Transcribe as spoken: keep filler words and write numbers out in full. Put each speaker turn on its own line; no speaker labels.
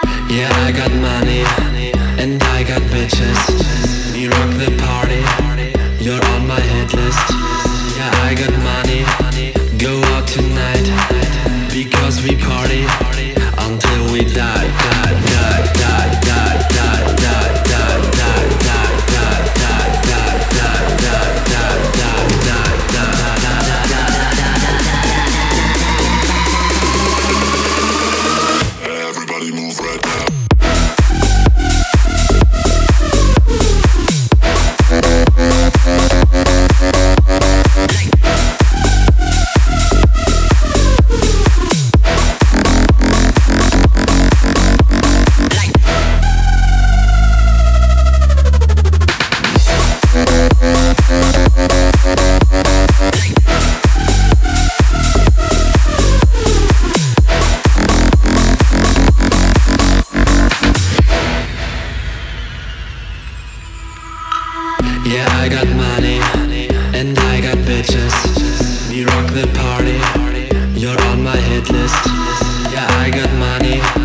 Yeah, I got money, and I got bitches. We rock the party, you're on my hit list. Yeah, I got money, go out tonight, because we party until we die, die, die, die, die, die, die, die, die, die, die, die, die, die, die, die, die,
Everybody move right now.
Yeah, I got money, and I got bitches. We rock the party, you're on my hit list. Yeah, I got money,